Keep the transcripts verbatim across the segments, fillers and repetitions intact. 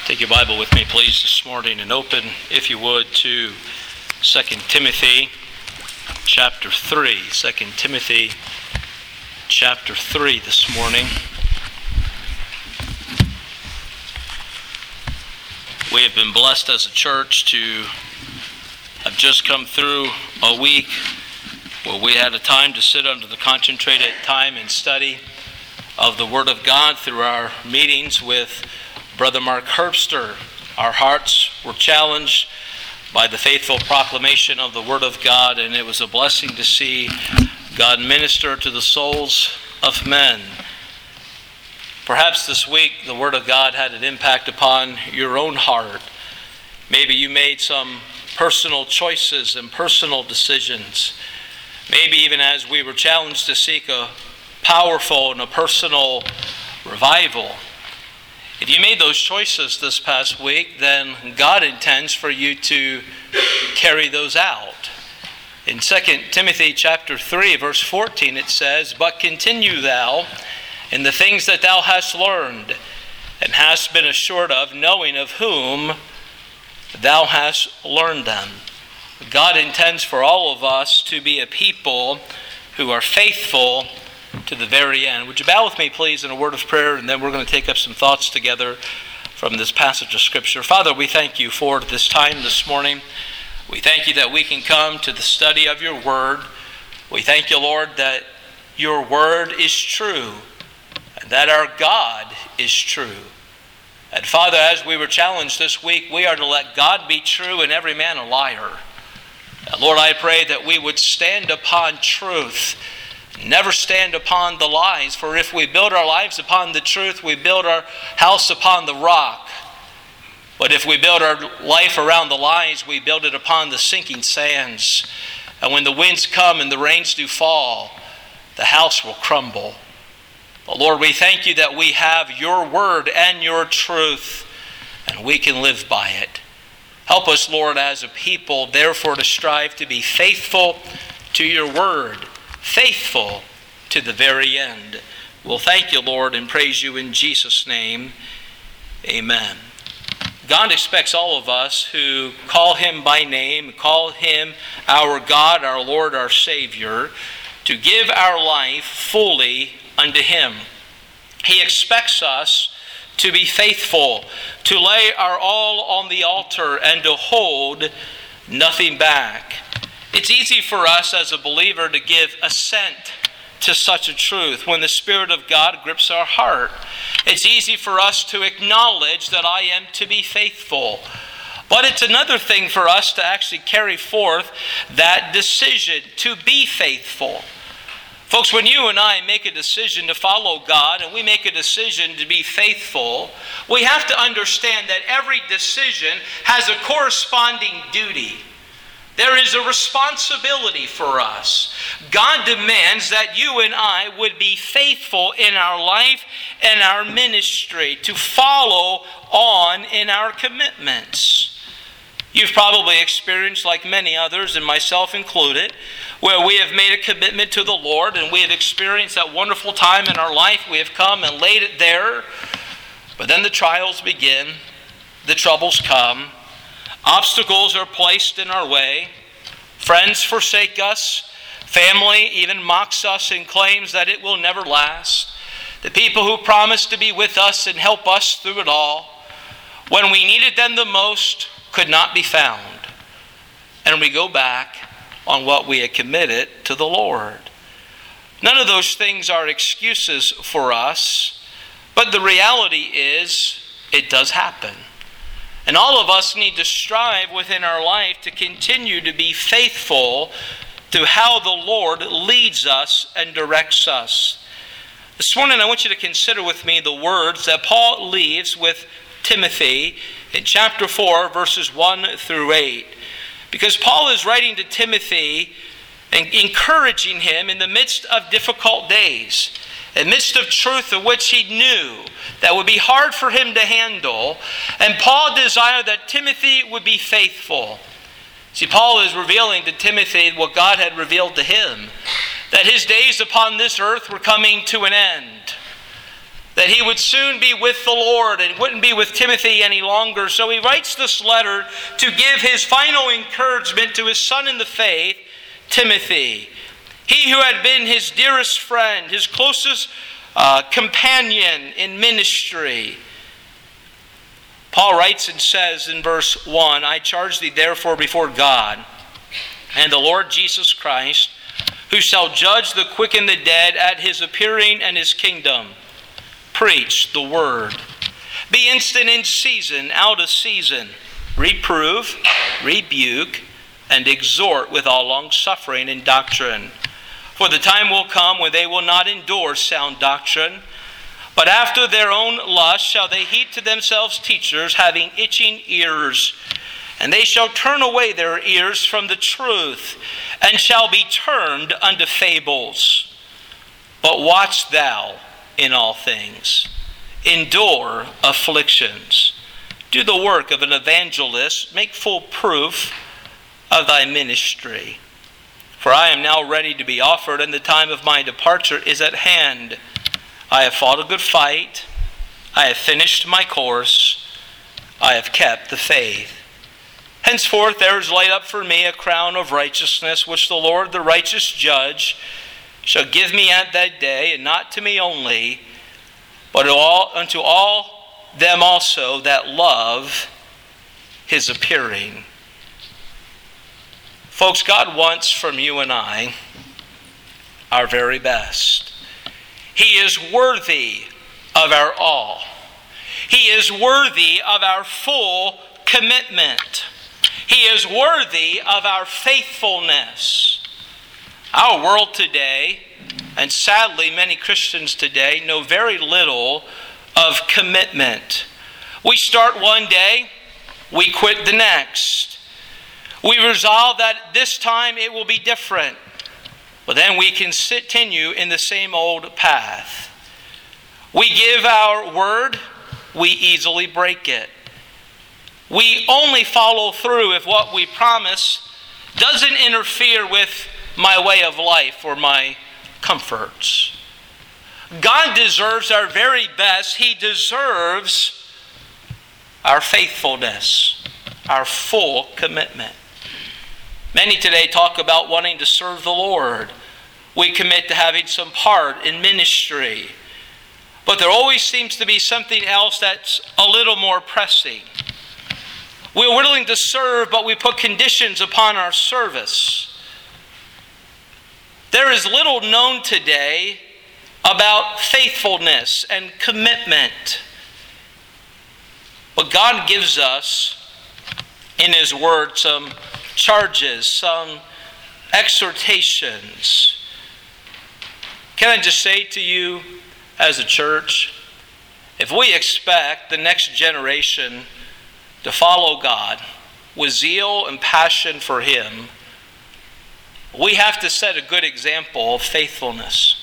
Take your Bible with me, please, this morning, and open, if you would, to Second Timothy chapter three. Second Timothy chapter three this morning. We have been blessed as a church to have just come through a week where we had a time to sit under the concentrated time and study of the Word of God through our meetings with Brother Mark Herbster. Our hearts were challenged by the faithful proclamation of the Word of God, and it was a blessing to see God minister to the souls of men. Perhaps this week the Word of God had an impact upon your own heart. Maybe you made some personal choices and personal decisions. Maybe even as we were challenged to seek a powerful and a personal revival. If you made those choices this past week, then God intends for you to carry those out. In Second Timothy chapter three, verse fourteen, it says, "But continue thou in the things that thou hast learned, and hast been assured of, knowing of whom thou hast learned them." God intends for all of us to be a people who are faithful to the very end. Would you bow with me, please, in a word of prayer, and then we're going to take up some thoughts together from this passage of Scripture. Father, we thank you for this time this morning. We thank you that we can come to the study of your word. We thank you, Lord, that your word is true, and that our God is true. And Father, as we were challenged this week, we are to let God be true and every man a liar. And Lord, I pray that we would stand upon truth, never stand upon the lies. For if we build our lives upon the truth, we build our house upon the rock. But if we build our life around the lies, we build it upon the sinking sands. And when the winds come and the rains do fall, the house will crumble. But Lord, we thank you that we have your word and your truth, and we can live by it. Help us, Lord, as a people, therefore, to strive to be faithful to your word, faithful to the very end. We'll thank you, Lord, and praise you in Jesus' name. Amen. God expects all of us who call him by name, call him our God, our Lord, our Savior, to give our life fully unto him. He expects us to be faithful, to lay our all on the altar, and to hold nothing back. It's easy for us as a believer to give assent to such a truth when the Spirit of God grips our heart. It's easy for us to acknowledge that I am to be faithful. But it's another thing for us to actually carry forth that decision to be faithful. Folks, when you and I make a decision to follow God and we make a decision to be faithful, we have to understand that every decision has a corresponding duty. There is a responsibility for us. God demands that you and I would be faithful in our life and our ministry, to follow on in our commitments. You've probably experienced, like many others, and myself included, where we have made a commitment to the Lord and we have experienced that wonderful time in our life. We have come and laid it there. But then the trials begin, the troubles come, obstacles are placed in our way, friends forsake us, family even mocks us and claims that it will never last. The people who promised to be with us and help us through it all, when we needed them the most, could not be found. And we go back on what we had committed to the Lord. None of those things are excuses for us, but the reality is it does happen. And all of us need to strive within our life to continue to be faithful to how the Lord leads us and directs us. This morning I want you to consider with me the words that Paul leaves with Timothy in chapter four, verses one through eight. Because Paul is writing to Timothy and encouraging him in the midst of difficult days, in the midst of truth of which he knew that would be hard for him to handle. And Paul desired that Timothy would be faithful. See, Paul is revealing to Timothy what God had revealed to him, that his days upon this earth were coming to an end. that he would soon be with the Lord and wouldn't be with Timothy any longer. So he writes this letter to give his final encouragement to his son in the faith, Timothy. He who had been his dearest friend, his closest uh, companion in ministry. Paul writes and says in verse one, I charge thee therefore before God and the Lord Jesus Christ, who shall judge the quick and the dead at his appearing and his kingdom. Preach the word. Be instant in season, out of season. Reprove, rebuke, and exhort with all longsuffering and doctrine. For the time will come when they will not endure sound doctrine, but after their own lust shall they heap to themselves teachers, having itching ears. And they shall turn away their ears from the truth, and shall be turned unto fables. But watch thou in all things. Endure afflictions. Do the work of an evangelist. Make full proof of thy ministry. For I am now ready to be offered, and the time of my departure is at hand. I have fought a good fight. I have finished my course. I have kept the faith. Henceforth there is laid up for me a crown of righteousness, which the Lord, the righteous judge, shall give me at that day, and not to me only, but all, unto all them also that love his appearing. Folks, God wants from you and I our very best. He is worthy of our all. He is worthy of our full commitment. He is worthy of our faithfulness. Our world today, and sadly many Christians today, know very little of commitment. We start one day, we quit the next. We resolve that this time it will be different. But then we can continue in the same old path. We give our word, we easily break it. We only follow through if what we promise doesn't interfere with my way of life or my comforts. God deserves our very best. He deserves our faithfulness, our full commitment. Many today talk about wanting to serve the Lord. We commit to having some part in ministry. But there always seems to be something else that's a little more pressing. We're willing to serve, but we put conditions upon our service. There is little known today about faithfulness and commitment. But God gives us in His Word some charges, some exhortations. Can I just say to you as a church, if we expect the next generation to follow God with zeal and passion for Him, we have to set a good example of faithfulness.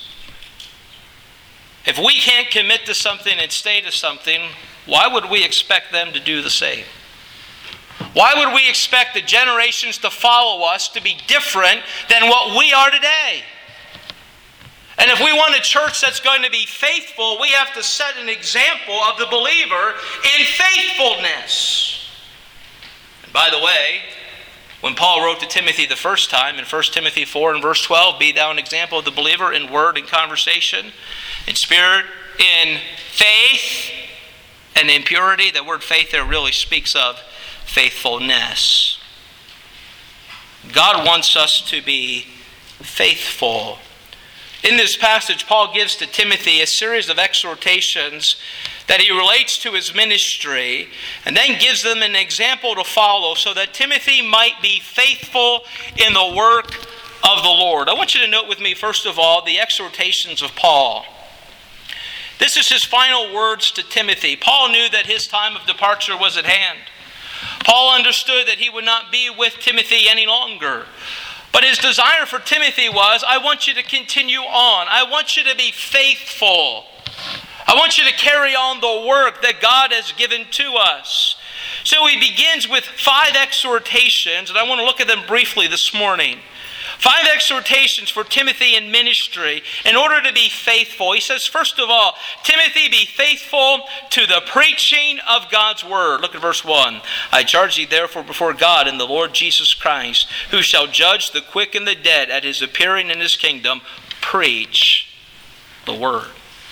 If we can't commit to something and stay to something, why would we expect them to do the same? Why would we expect the generations to follow us to be different than what we are today? And if we want a church that's going to be faithful, we have to set an example of the believer in faithfulness. And by the way, when Paul wrote to Timothy the first time in First Timothy four and verse twelve, be thou an example of the believer in word and conversation, in spirit, in faith, and in purity. The word faith there really speaks of faithfulness. God wants us to be faithful. In this passage, Paul gives to Timothy a series of exhortations that he relates to his ministry, and then gives them an example to follow so that Timothy might be faithful in the work of the Lord. I want you to note with me, first of all, the exhortations of Paul. This is his final words to Timothy. Paul knew that his time of departure was at hand. Paul understood that he would not be with Timothy any longer. But his desire for Timothy was, I want you to continue on. I want you to be faithful. I want you to carry on the work that God has given to us. So he begins with five exhortations, and I want to look at them briefly this morning. Five exhortations for Timothy in ministry in order to be faithful. He says, first of all, Timothy, be faithful to the preaching of God's word. Look at verse one. I charge thee therefore before God and the Lord Jesus Christ, who shall judge the quick and the dead at his appearing in his kingdom, preach the word.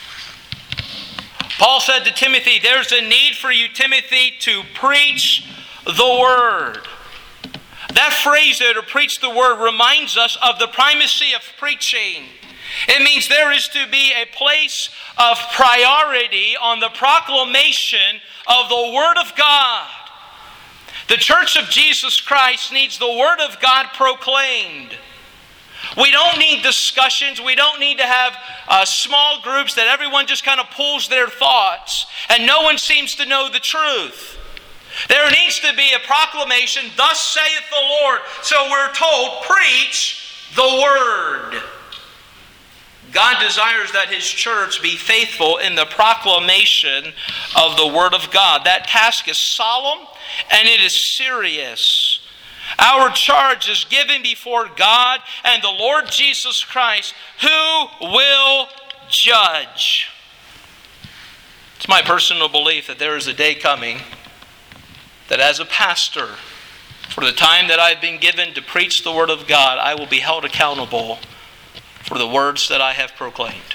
Paul said to Timothy, there's a need for you, Timothy, to preach the word. That phrase there, to preach the word, reminds us of the primacy of preaching. It means there is to be a place of priority on the proclamation of the Word of God. The Church of Jesus Christ needs the Word of God proclaimed. We don't need discussions. We don't need to have uh, small groups that everyone just kind of pulls their thoughts and no one seems to know the truth. There needs to be a proclamation, thus saith the Lord. So we're told, preach the word. God desires that His church be faithful in the proclamation of the word of God. That task is solemn and it is serious. Our charge is given before God and the Lord Jesus Christ, who will judge. It's my personal belief that there is a day coming that as a pastor, for the time that I've been given to preach the Word of God, I will be held accountable for the words that I have proclaimed.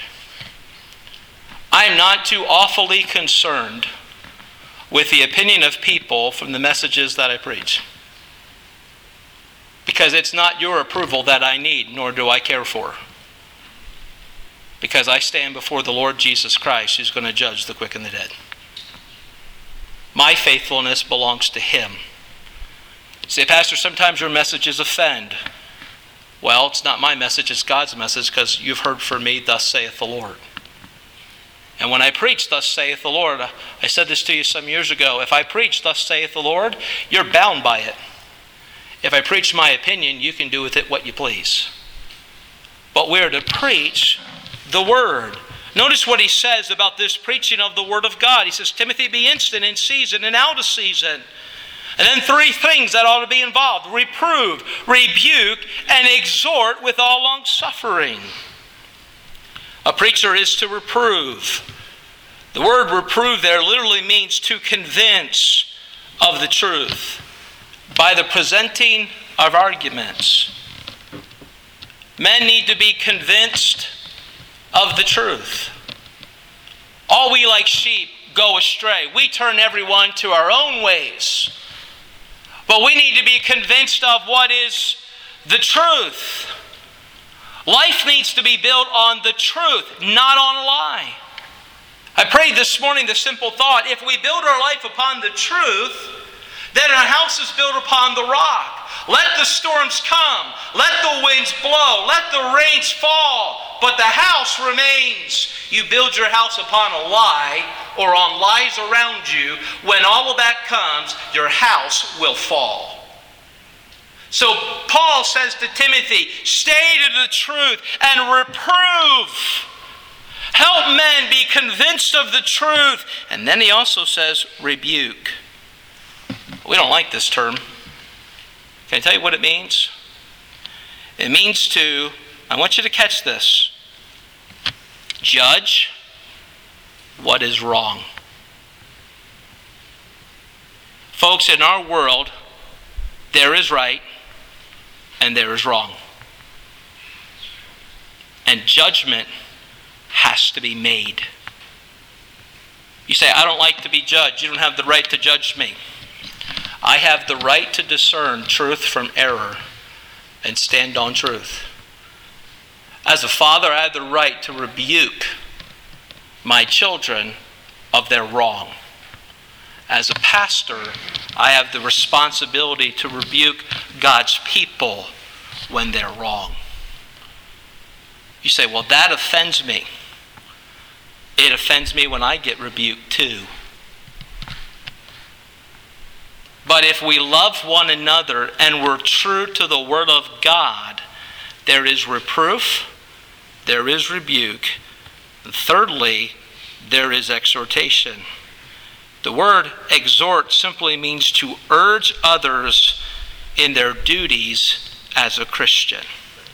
I am not too awfully concerned with the opinion of people from the messages that I preach, because it's not your approval that I need, nor do I care for. Because I stand before the Lord Jesus Christ, who's going to judge the quick and the dead. My faithfulness belongs to Him. Say, Pastor, sometimes your messages offend. Well, it's not my message, it's God's message, because you've heard from me, thus saith the Lord. And when I preach, thus saith the Lord, I said this to you some years ago, if I preach, thus saith the Lord, you're bound by it. If I preach my opinion, you can do with it what you please. But we're to preach the Word. Notice what he says about this preaching of the Word of God. He says, Timothy, be instant in season and out of season. And then three things that ought to be involved. Reprove, rebuke, and exhort with all long suffering. A preacher is to reprove. The word reprove there literally means to convince of the truth by the presenting of arguments. Men need to be convinced of the truth. All we like sheep go astray. We turn everyone to our own ways. But we need to be convinced of what is the truth. Life needs to be built on the truth, not on a lie. I prayed this morning the simple thought, if we build our life upon the truth, then our house is built upon the rock. Let the storms come. Let the winds blow. Let the rains fall. But the house remains. You build your house upon a lie or on lies around you. When all of that comes, your house will fall. So Paul says to Timothy, stay to the truth and reprove. Help men be convinced of the truth. And then he also says, rebuke. We don't like this term. Can I tell you what it means? It means to, I want you to catch this, judge what is wrong. Folks, in our world, there is right and there is wrong. And judgment has to be made. You say, I don't like to be judged. You don't have the right to judge me. I have the right to discern truth from error and stand on truth. As a father, I have the right to rebuke my children of their wrong. As a pastor, I have the responsibility to rebuke God's people when they're wrong. You say, well, that offends me. It offends me when I get rebuked too. But if we love one another and we're true to the Word of God, there is reproof, there is rebuke, and thirdly, there is exhortation. The word exhort simply means to urge others in their duties as a Christian.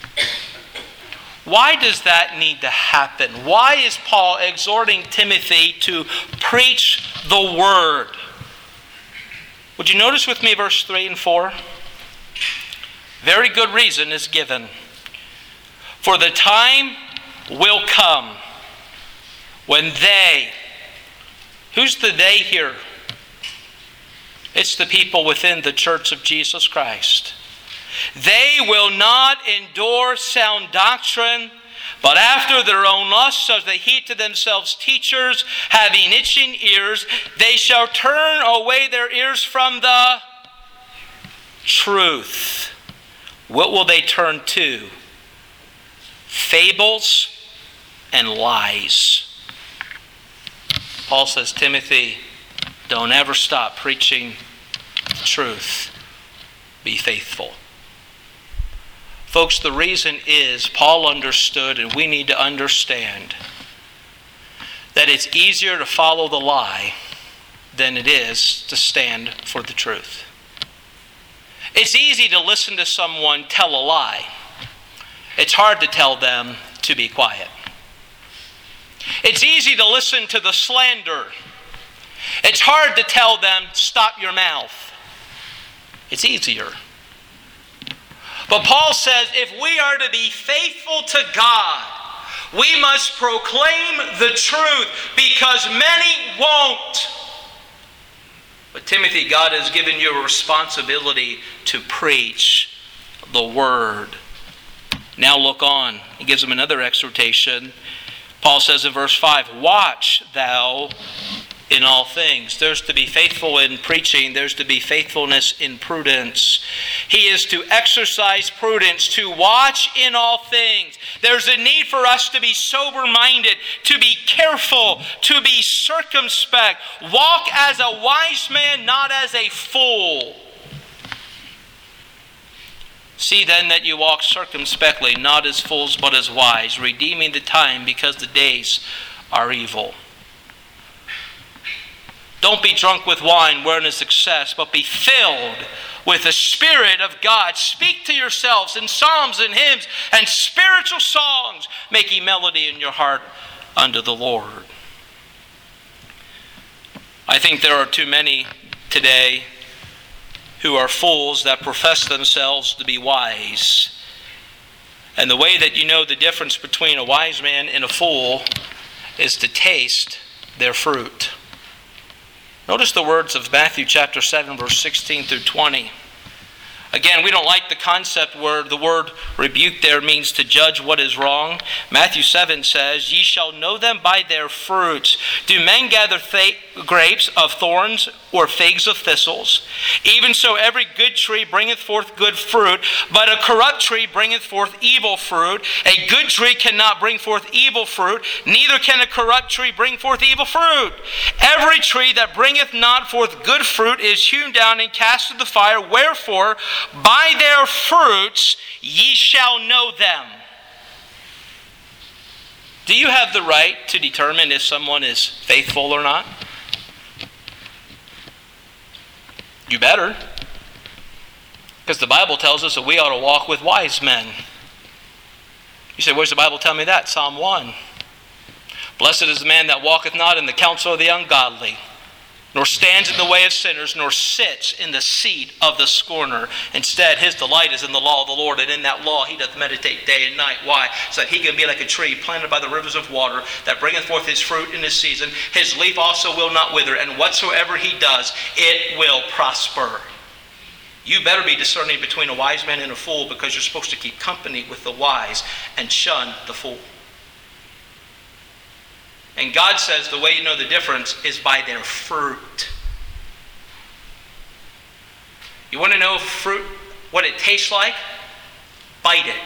Why does that need to happen? Why is Paul exhorting Timothy to preach the word? Would you notice with me verse three and four? Very good reason is given. For the time will come when they, who's the they here? It's the people within the church of Jesus Christ. They will not endure sound doctrine, but after their own lusts shall they heap to themselves teachers, having itching ears. They shall turn away their ears from the truth. What will they turn to? Fables and lies. Paul says, Timothy, don't ever stop preaching the truth. Be faithful. Folks, the reason is Paul understood, and we need to understand, that it's easier to follow the lie than it is to stand for the truth. It's easy to listen to someone tell a lie. It's hard to tell them to be quiet. It's easy to listen to the slander. It's hard to tell them, stop your mouth. It's easier. But Paul says, if we are to be faithful to God, we must proclaim the truth, because many won't. But Timothy, God has given you a responsibility to preach the word. Now look on. He gives him another exhortation. Paul says in verse five, watch thou in all things. There's to be faithful in preaching. There's to be faithfulness in prudence. He is to exercise prudence, to watch in all things. There's a need for us to be sober-minded, to be careful, to be circumspect. Walk as a wise man, not as a fool. See then that you walk circumspectly, not as fools but as wise, redeeming the time, because the days are evil. Don't be drunk with wine wherein is excess, but be filled with the Spirit of God. Speak to yourselves in psalms and hymns and spiritual songs, making melody in your heart unto the Lord. I think there are too many today who are fools that profess themselves to be wise. And the way that you know the difference between a wise man and a fool is to taste their fruit. Notice the words of Matthew chapter seven, verse sixteen through twenty. Again, we don't like the concept where the word rebuke there means to judge what is wrong. Matthew seven says, ye shall know them by their fruits. Do men gather th- grapes of thorns or figs of thistles? Even so every good tree bringeth forth good fruit, but a corrupt tree bringeth forth evil fruit. A good tree cannot bring forth evil fruit, neither can a corrupt tree bring forth evil fruit. Every tree that bringeth not forth good fruit is hewn down and cast into the fire. Wherefore, by their fruits ye shall know them. Do you have the right to determine if someone is faithful or not? You better. Because the Bible tells us that we ought to walk with wise men. You say, where's the Bible tell me that? Psalm one. Blessed is the man that walketh not in the counsel of the ungodly, nor stands in the way of sinners, nor sits in the seat of the scorner. Instead, his delight is in the law of the Lord, and in that law he doth meditate day and night. Why? So that he can be like a tree planted by the rivers of water, that bringeth forth his fruit in his season. His leaf also will not wither, and whatsoever he does, it will prosper. You better be discerning between a wise man and a fool, because you're supposed to keep company with the wise and shun the fool. And God says the way you know the difference is by their fruit. You want to know fruit, what it tastes like? Bite it.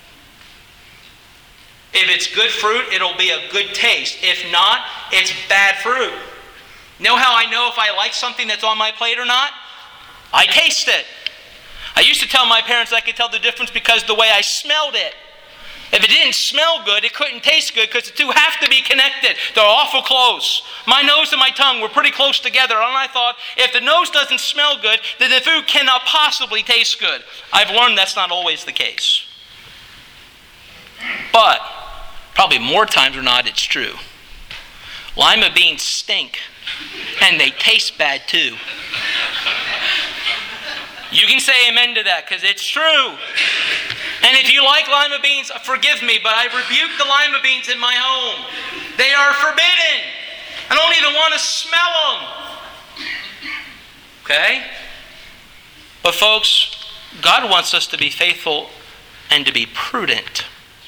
If it's good fruit, it'll be a good taste. If not, it's bad fruit. Know how I know if I like something that's on my plate or not? I taste it. I used to tell my parents I could tell the difference because the way I smelled it. If it didn't smell good, it couldn't taste good, because the two have to be connected. They're awful close. My nose and my tongue were pretty close together, and I thought, if the nose doesn't smell good, then the food cannot possibly taste good. I've learned that's not always the case. But probably more times than not, it's true. Lima beans stink, and they taste bad too. You can say amen to that because it's true. And if you like lima beans, forgive me, but I rebuke the lima beans in my home. They are forbidden. I don't even want to smell them. Okay? But folks, God wants us to be faithful and to be prudent.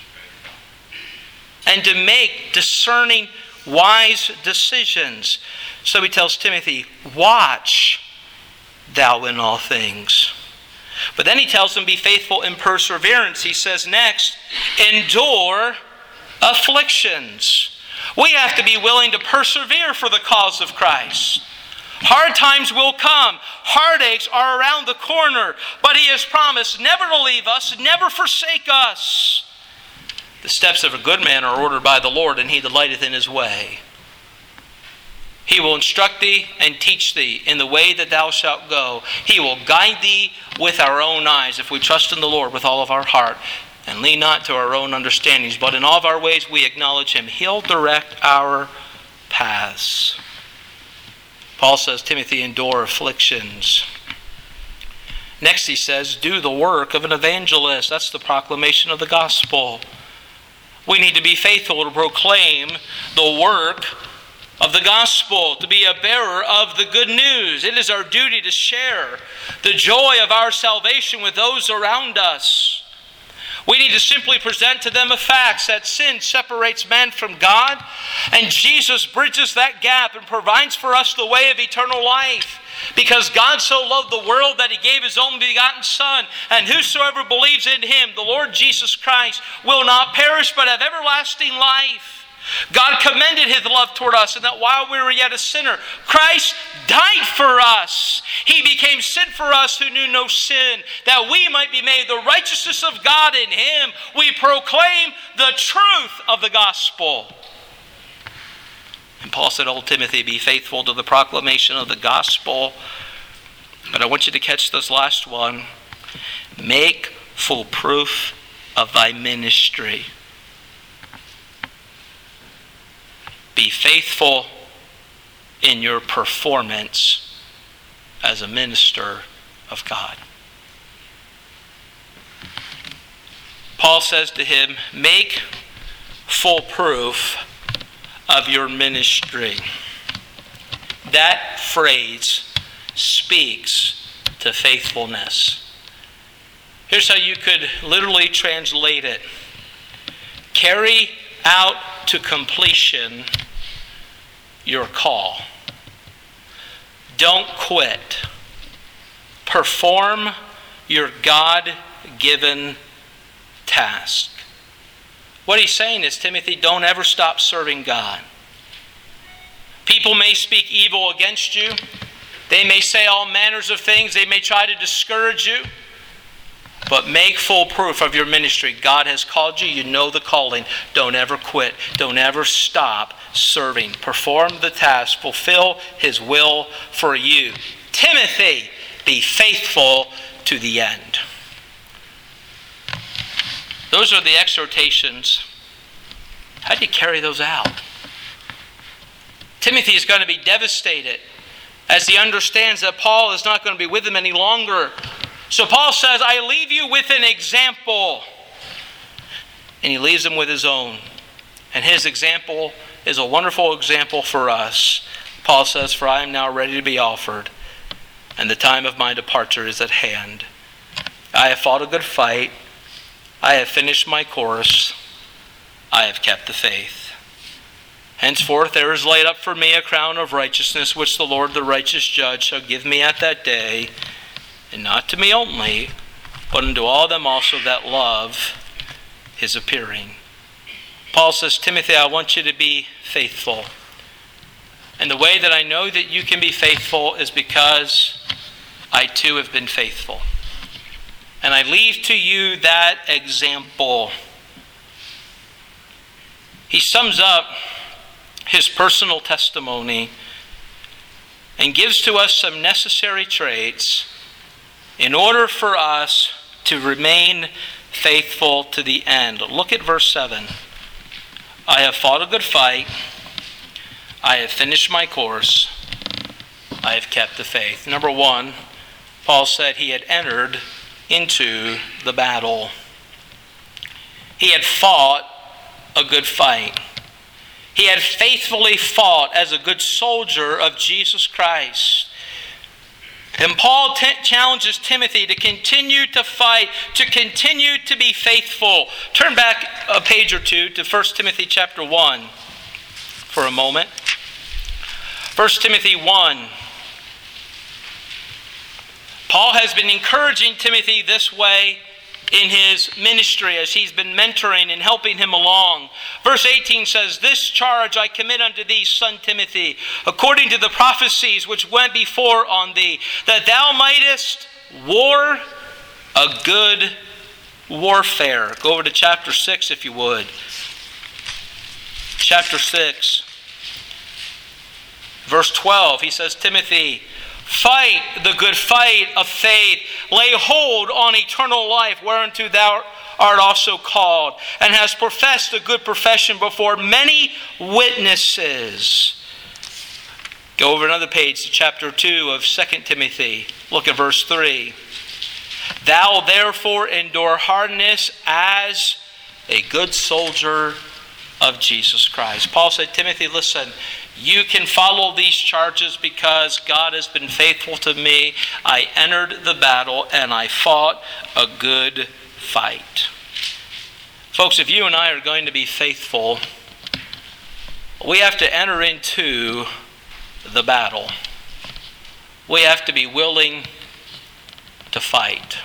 And to make discerning, wise decisions. So he tells Timothy, watch thou in all things. But then he tells him, be faithful in perseverance. He says next, endure afflictions. We have to be willing to persevere for the cause of Christ. Hard times will come. Heartaches are around the corner. But he has promised never to leave us, never forsake us. The steps of a good man are ordered by the Lord, and he delighteth in his way. He will instruct thee and teach thee in the way that thou shalt go. He will guide thee with our own eyes if we trust in the Lord with all of our heart and lean not to our own understandings, but in all of our ways we acknowledge him. He'll direct our paths. Paul says, Timothy, endure afflictions. Next he says, do the work of an evangelist. That's the proclamation of the gospel. We need to be faithful to proclaim the work of the gospel, to be a bearer of the good news. It is our duty to share the joy of our salvation with those around us. We need to simply present to them a fact that sin separates man from God, and Jesus bridges that gap and provides for us the way of eternal life. Because God so loved the world that he gave his only begotten Son, and whosoever believes in him, the Lord Jesus Christ, will not perish but have everlasting life. God commended his love toward us, and that while we were yet a sinner, Christ died for us. He became sin for us who knew no sin, that we might be made the righteousness of God in him. We proclaim the truth of the gospel. And Paul said, O Timothy, be faithful to the proclamation of the gospel. But I want you to catch this last one. Make full proof of thy ministry. Be faithful in your performance as a minister of God. Paul says to him, make full proof of your ministry. That phrase speaks to faithfulness. Here's how you could literally translate it. Carry out to completion your call. Don't quit. Perform your God-given task. What he's saying is, Timothy, don't ever stop serving God. People may speak evil against you. They may say all manners of things. They may try to discourage you. But make full proof of your ministry. God has called you. You know the calling. Don't ever quit. Don't ever stop serving. Perform the task. Fulfill his will for you. Timothy, be faithful to the end. Those are the exhortations. How do you carry those out? Timothy is going to be devastated as he understands that Paul is not going to be with him any longer. So Paul says, I leave you with an example. And he leaves him with his own. And his example is a wonderful example for us. Paul says, for I am now ready to be offered, and the time of my departure is at hand. I have fought a good fight. I have finished my course. I have kept the faith. Henceforth there is laid up for me a crown of righteousness, which the Lord the righteous judge shall give me at that day, and not to me only, but unto all them also that love his appearing. Paul says, Timothy, I want you to be faithful. And the way that I know that you can be faithful is because I too have been faithful. And I leave to you that example. He sums up his personal testimony and gives to us some necessary traits in order for us to remain faithful to the end. Look at verse seven. I have fought a good fight. I have finished my course. I have kept the faith. Number one, Paul said he had entered into the battle. He had fought a good fight. He had faithfully fought as a good soldier of Jesus Christ. And Paul t- challenges Timothy to continue to fight, to continue to be faithful. Turn back a page or two to First Timothy chapter one for a moment. First Timothy one. Paul has been encouraging Timothy this way in his ministry as he's been mentoring and helping him along. Verse eighteen says, "This charge I commit unto thee, son Timothy, according to the prophecies which went before on thee, that thou mightest war a good warfare." Go over to chapter six if you would. Chapter six, verse twelve, he says, "Timothy, fight the good fight of faith. Lay hold on eternal life, whereunto thou art also called, and hast professed a good profession before many witnesses." Go over another page to chapter two of Second Timothy. Look at verse three. "Thou therefore endure hardness as a good soldier of Jesus Christ." Paul said, Timothy, listen, you can follow these charges because God has been faithful to me. I entered the battle and I fought a good fight. Folks, if you and I are going to be faithful, we have to enter into the battle. We have to be willing to fight.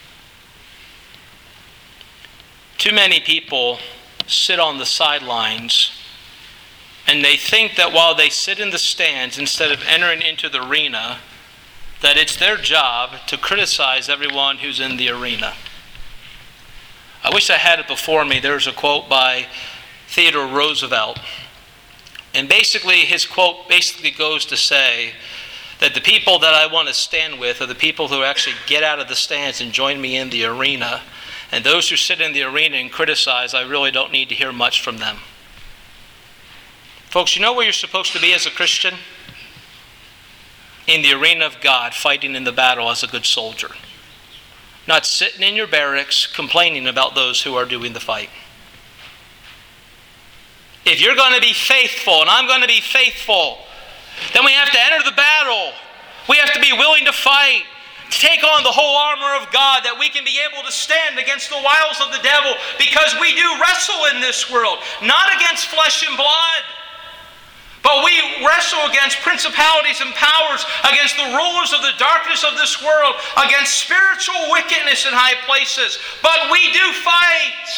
Too many people sit on the sidelines and they think that while they sit in the stands, instead of entering into the arena, that it's their job to criticize everyone who's in the arena. I wish I had it before me. There's a quote by Theodore Roosevelt. And basically, his quote basically goes to say that the people that I want to stand with are the people who actually get out of the stands and join me in the arena. And those who sit in the arena and criticize, I really don't need to hear much from them. Folks, you know where you're supposed to be as a Christian? In the arena of God, fighting in the battle as a good soldier. Not sitting in your barracks complaining about those who are doing the fight. If you're going to be faithful, and I'm going to be faithful, then we have to enter the battle. We have to be willing to fight, to take on the whole armor of God, that we can be able to stand against the wiles of the devil, because we do wrestle in this world, not against flesh and blood, but we wrestle against principalities and powers, against the rulers of the darkness of this world, against spiritual wickedness in high places. But we do fight.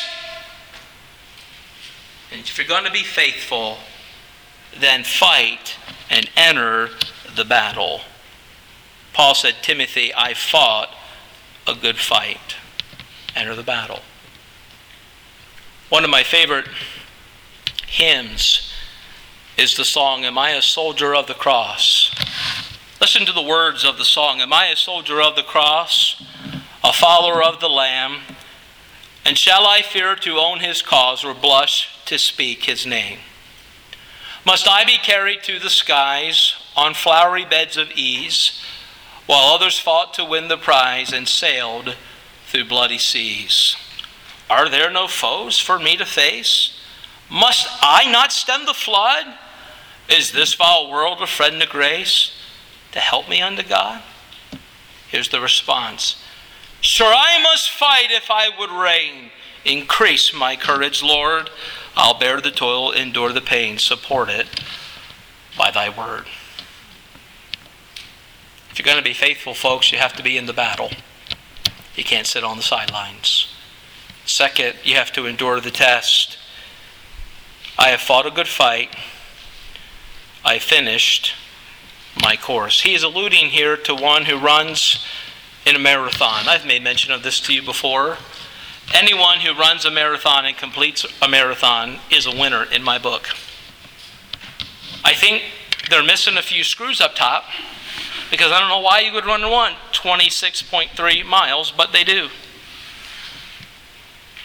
And if you're going to be faithful, then fight and enter the battle. Paul said, Timothy, I fought a good fight. Enter the battle. One of my favorite hymns is the song, Am I a Soldier of the Cross? Listen to the words of the song. Am I a soldier of the cross, a follower of the Lamb? And shall I fear to own his cause or blush to speak his name? Must I be carried to the skies on flowery beds of ease, while others fought to win the prize and sailed through bloody seas? Are there no foes for me to face? Must I not stem the flood? Is this foul world a friend to grace, to help me unto God? Here's the response. Sure, I must fight if I would reign. Increase my courage, Lord. I'll bear the toil, endure the pain, support it by thy word. If you're going to be faithful, folks, you have to be in the battle. You can't sit on the sidelines. Second, you have to endure the test. I have fought a good fight. I finished my course. He is alluding here to one who runs in a marathon. I've made mention of this to you before. Anyone who runs a marathon and completes a marathon is a winner in my book. I think they're missing a few screws up top, because I don't know why you would run one twenty-six point three miles, but they do.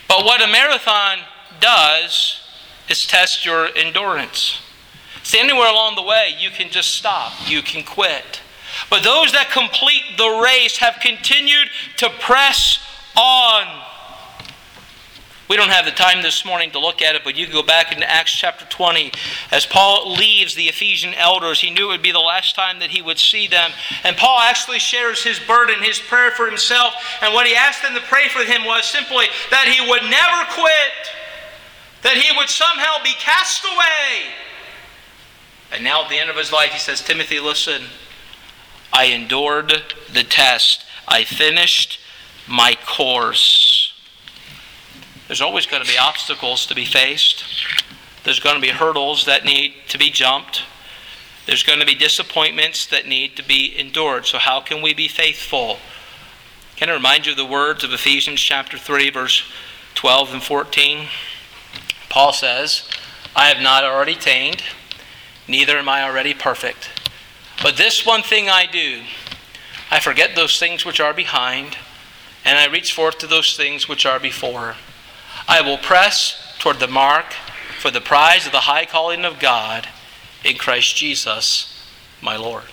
But what a marathon does is test your endurance. See, anywhere along the way, you can just stop. You can quit. But those that complete the race have continued to press on. We don't have the time this morning to look at it, but you can go back into Acts chapter twenty. As Paul leaves the Ephesian elders, he knew it would be the last time that he would see them. And Paul actually shares his burden, his prayer for himself. And what he asked them to pray for him was simply that he would never quit, that he would somehow be cast away. And now at the end of his life, he says, Timothy, listen, I endured the test. I finished my course. There's always going to be obstacles to be faced. There's going to be hurdles that need to be jumped. There's going to be disappointments that need to be endured. So how can we be faithful? Can I remind you of the words of Ephesians chapter three, verse twelve and fourteen? Paul says, I have not already attained, neither am I already perfect. But this one thing I do, I forget those things which are behind, and I reach forth to those things which are before. I will press toward the mark for the prize of the high calling of God in Christ Jesus, my Lord.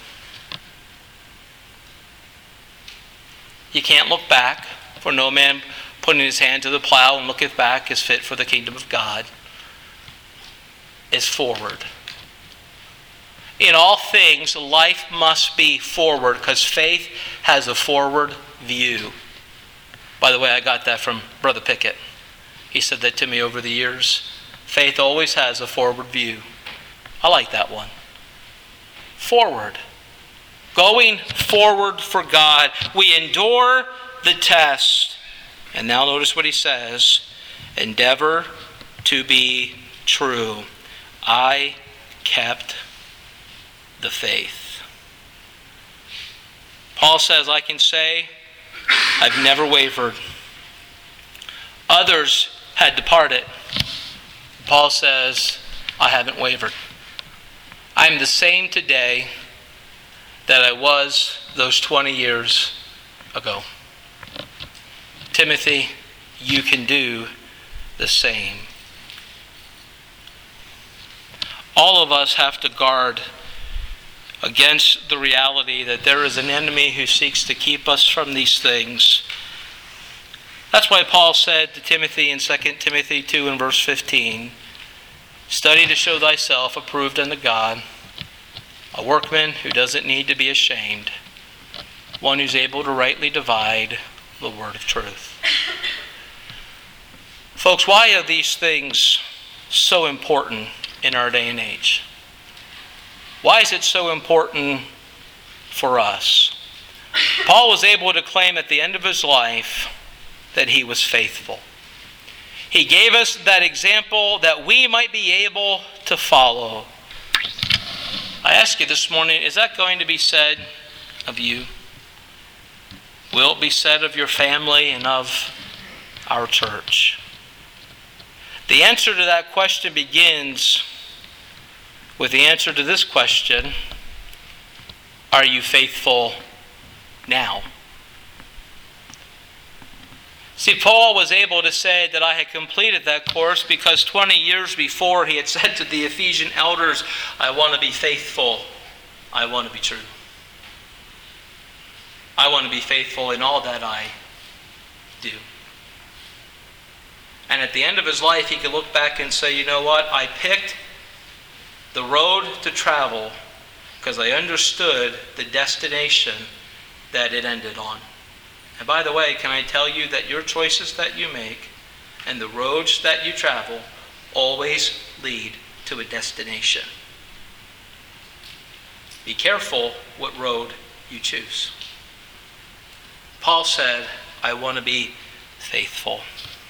You can't look back, for no man putting his hand to the plow and looketh back is fit for the kingdom of God. It's forward. In all things, life must be forward, because faith has a forward view. By the way, I got that from Brother Pickett. He said that to me over the years. Faith always has a forward view. I like that one. Forward. Going forward for God. We endure the test. And now notice what he says. Endeavor to be true. I kept the faith. Paul says, I can say, I've never wavered. Others had departed. Paul says, I haven't wavered. I'm the same today that I was those twenty years ago. Timothy, you can do the same. All of us have to guard against the reality that there is an enemy who seeks to keep us from these things. That's why Paul said to Timothy in Second Timothy two and verse fifteen, study to show thyself approved unto God, a workman who doesn't need to be ashamed, one who's able to rightly divide the word of truth. Folks, why are these things so important in our day and age? Why is it so important for us? Paul was able to claim at the end of his life that he was faithful. He gave us that example that we might be able to follow. I ask you this morning, is that going to be said of you? Will it be said of your family and of our church? The answer to that question begins with the answer to this question: are you faithful now? See, Paul was able to say that I had completed that course because twenty years before he had said to the Ephesian elders, I want to be faithful, I want to be true. I want to be faithful in all that I do. And at the end of his life, he could look back and say, you know what, I picked the road to travel because I understood the destination that it ended on. And by the way, can I tell you that your choices that you make and the roads that you travel always lead to a destination. Be careful what road you choose. Paul said, I want to be faithful.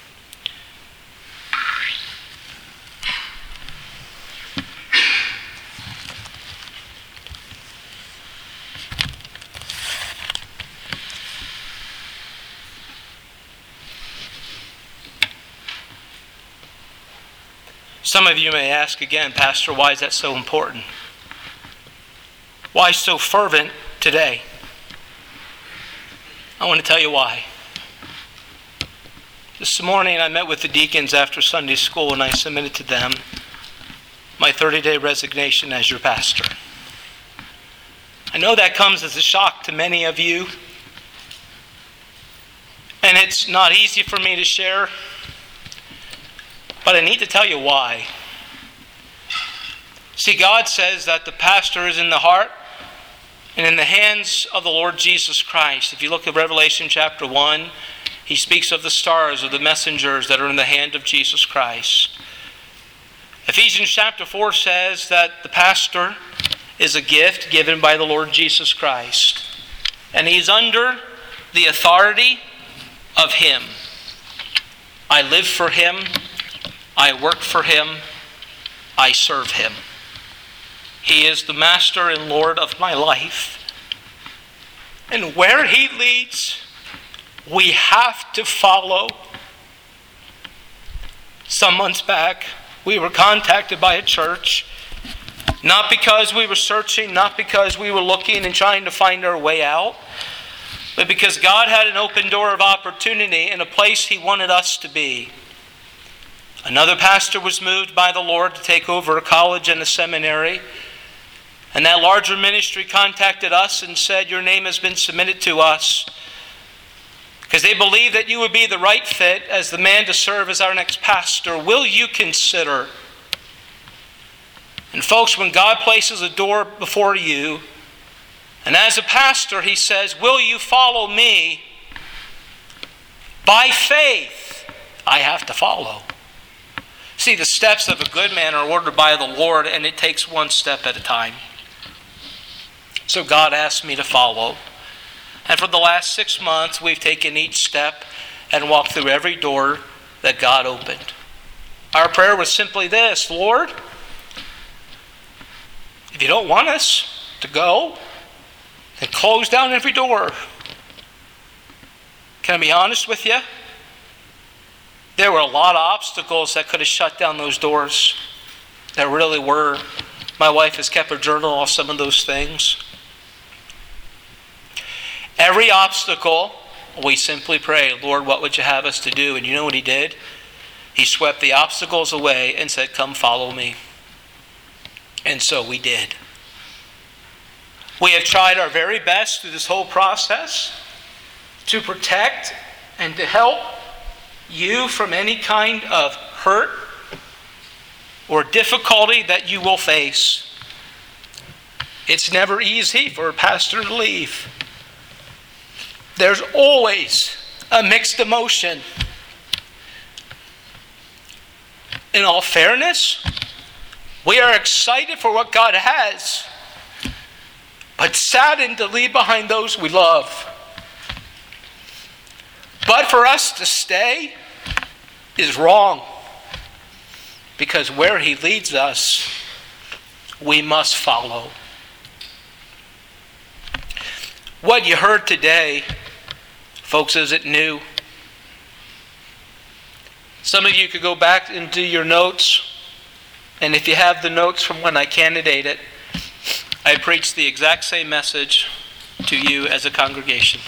Some of you may ask again, Pastor, why is that so important? Why so fervent today? I want to tell you why. This morning I met with the deacons after Sunday school and I submitted to them my thirty-day resignation as your pastor. I know that comes as a shock to many of you, and it's not easy for me to share, but I need to tell you why. See, God says that the pastor is in the heart and in the hands of the Lord Jesus Christ. If you look at Revelation chapter one, he speaks of the stars, of the messengers that are in the hand of Jesus Christ. Ephesians chapter four says that the pastor is a gift given by the Lord Jesus Christ, and he's under the authority of him. I live for him, I work for him, I serve him. He is the master and Lord of my life. And where he leads, we have to follow. Some months back, we were contacted by a church, not because we were searching, not because we were looking and trying to find our way out, but because God had an open door of opportunity in a place he wanted us to be. Another pastor was moved by the Lord to take over a college and a seminary. And that larger ministry contacted us and said, your name has been submitted to us because they believe that you would be the right fit as the man to serve as our next pastor. Will you consider? And folks, when God places a door before you, and as a pastor he says, will you follow me? By faith, I have to follow. See, the steps of a good man are ordered by the Lord, and it takes one step at a time. So God asked me to follow. And for the last six months, we've taken each step and walked through every door that God opened. Our prayer was simply this: Lord, if you don't want us to go, then close down every door. Can I be honest with you? There were a lot of obstacles that could have shut down those doors. There really were. My wife has kept a journal of some of those things. Every obstacle, we simply pray, Lord, what would you have us to do? And you know what he did? He swept the obstacles away and said, come follow me. And so we did. We have tried our very best through this whole process to protect and to help you from any kind of hurt or difficulty that you will face. It's never easy for a pastor to leave. There's always a mixed emotion. In all fairness, we are excited for what God has, but saddened to leave behind those we love. But for us to stay is wrong, because where he leads us, we must follow. What you heard today, folks, isn't new. Some of you could go back into your notes, and if you have the notes from when I candidated, I preached the exact same message to you as a congregation.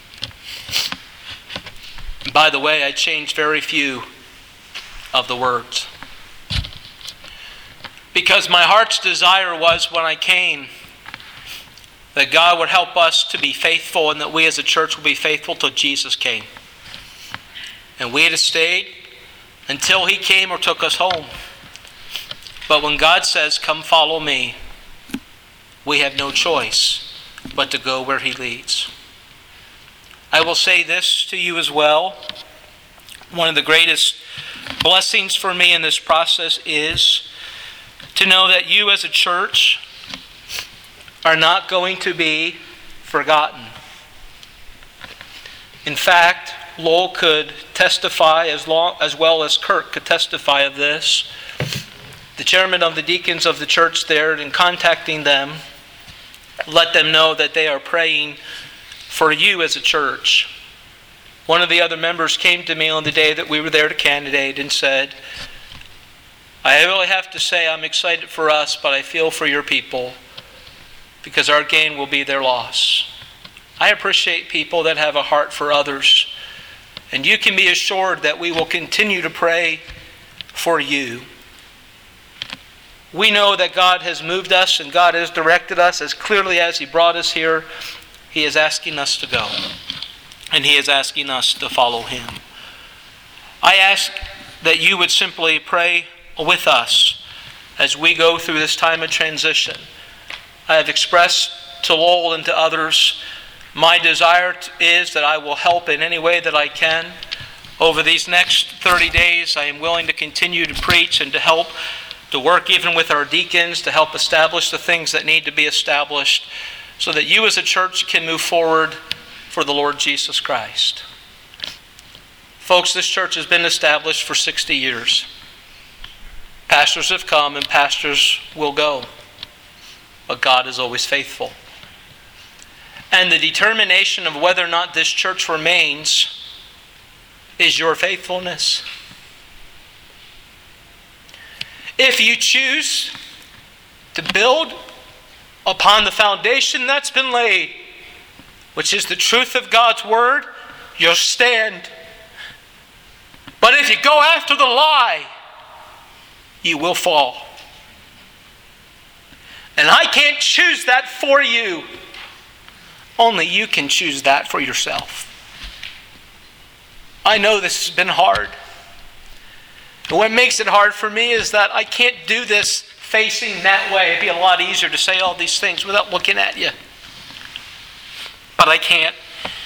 By the way, I changed very few of the words, because my heart's desire was, when I came, that God would help us to be faithful, and that we as a church will be faithful till Jesus came. And we had stayed until he came or took us home. But when God says, come follow me, we have no choice but to go where he leads. I will say this to you as well. One of the greatest blessings for me in this process is to know that you as a church are not going to be forgotten. In fact, Lowell could testify as, long, as well as Kirk could testify of this. The chairman of the deacons of the church there, in contacting them, let them know that they are praying for you as a church. One of the other members came to me on the day that we were there to candidate and said, I really have to say I'm excited for us, but I feel for your people, because our gain will be their loss. I appreciate people that have a heart for others And you can be assured that we will continue to pray for you. We know that God has moved us and God has directed us as clearly as He brought us here. He is asking us to go. And He is asking us to follow Him. I ask that you would simply pray with us as we go through this time of transition. I have expressed to Lowell and to others, my desire is that I will help in any way that I can. Over these next thirty days, I am willing to continue to preach and to help, to work even with our deacons, to help establish the things that need to be established, so that you as a church can move forward for the Lord Jesus Christ. Folks, this church has been established for sixty years. Pastors have come and pastors will go. But God is always faithful. And the determination of whether or not this church remains is your faithfulness. If you choose to build upon the foundation that's been laid, which is the truth of God's Word, you'll stand. But if you go after the lie, you will fall. And I can't choose that for you. Only you can choose that for yourself. I know this has been hard. And what makes it hard for me is that I can't do this facing that way. It'd be a lot easier to say all these things without looking at you. But I can't.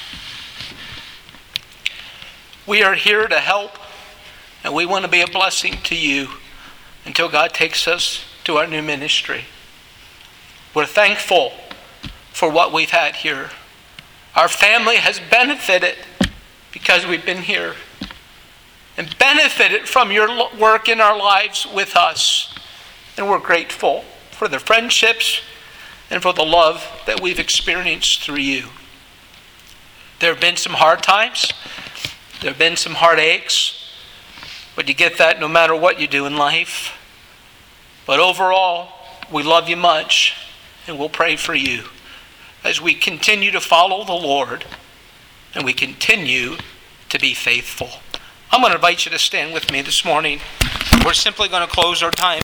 We are here to help, and we want to be a blessing to you until God takes us to our new ministry. We're thankful for what we've had here. Our family has benefited because we've been here and benefited from your work in our lives with us. And we're grateful for the friendships and for the love that we've experienced through you. There have been some hard times. There have been some heartaches. But you get that no matter what you do in life. But overall, we love you much, and we'll pray for you as we continue to follow the Lord and we continue to be faithful. I'm going to invite you to stand with me this morning. We're simply going to close our time